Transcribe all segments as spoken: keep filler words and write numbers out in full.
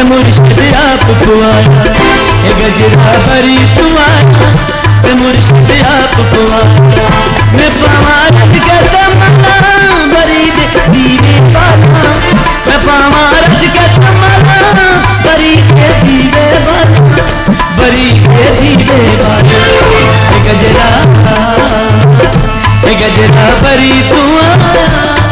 ते मुर्शिद आप पुआया, ए गजरा भरी तू आया ते मुर्शिद आप पुआया। मैं पावा रज के तमन्ना भरी दे दीवे वाला, मैं पावा रज के तमन्ना भरी दे दीवे वाला, भरी दे दीवे वाला। ए गजरा ए गजरा भरी तू आया।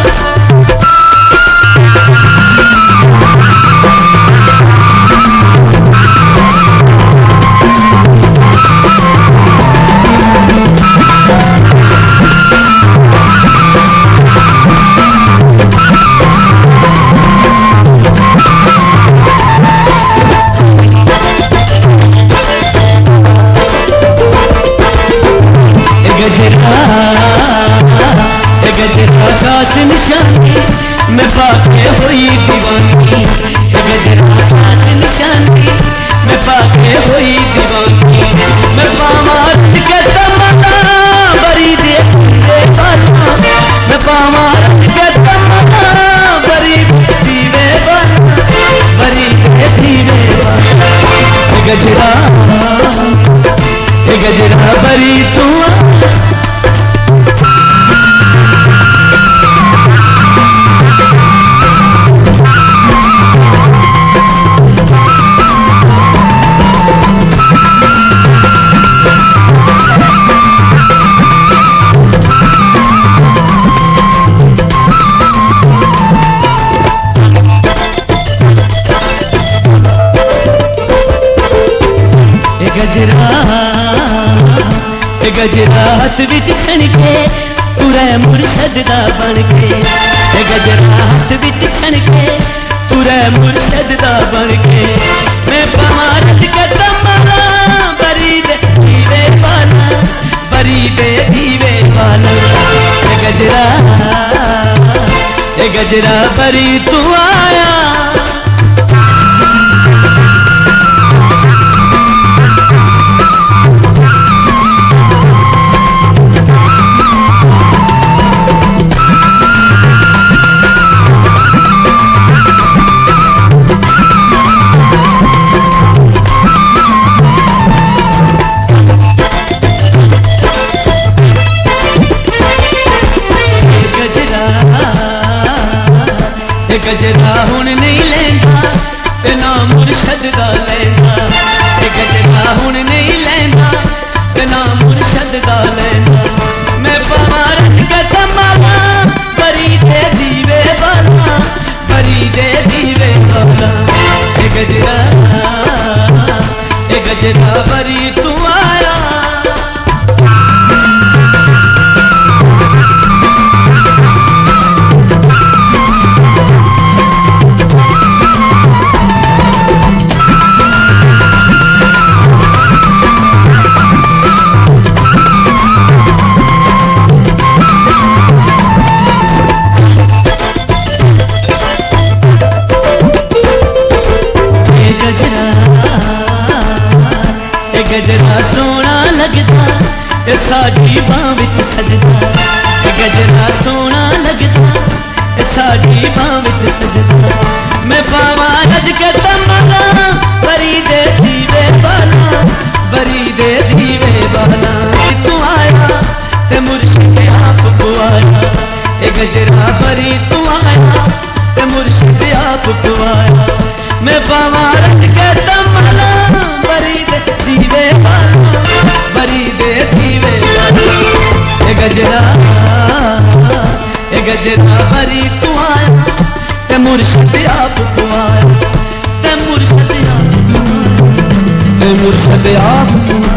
गजरा खास निशानी मैं पाके हुई दीवानी, गजरा खास निशानी मैं पाके हुई दीवानी। मैं पावा रज के तमन्ना भरी दे दीवे वाला, मैं पावा रज के तमन्ना भरी दे दीवे वाला, भरी दे दीवे वाला। गजरा गजरा भरी तू गजरा गजरा हाथ विच छणके तुरै मुर्शद दा बनके, गजरा हाथ विच छणके तुरै मुर्शद दा बनके। मैं पावा रज के तमन्ना भरी दे दीवे वाला, भरी दे दीवे वाला। गजरा गजरा भरी तू आया। गजरा हुण नहीं लेंदा ते ना मुर्शद दा लेंदा, गजरा हुण नहीं लेंदा ते ना मुर्शद दा लेंदा। मैं पावा रज के तमन्ना भरी दे दीवे वाला, भरी दे दीवे वाला। गजरा गजरा भरी तू आया। गजरा सोना लगदा ए साडी बां विच सजदा, गजरा सोना लगदा ए साडी बां विच सजदा। मैं पावा रज के तमन्ना भरी दे दीवे वाला, भरी दे दीवे वाला। तू आया ते मुर्शिद आप पुआया, ए गजरा भरी तू आया ते मुर्शिद आप पुआया। मैं पावा रज के तमन्ना भरी दे दीवे वाला, भरी दे दीवे वाला। गजरा गजरा भरी तू आया ते मुर्शिद आप पुआया, ते मुर्शिद आप ते मुर्शिद आप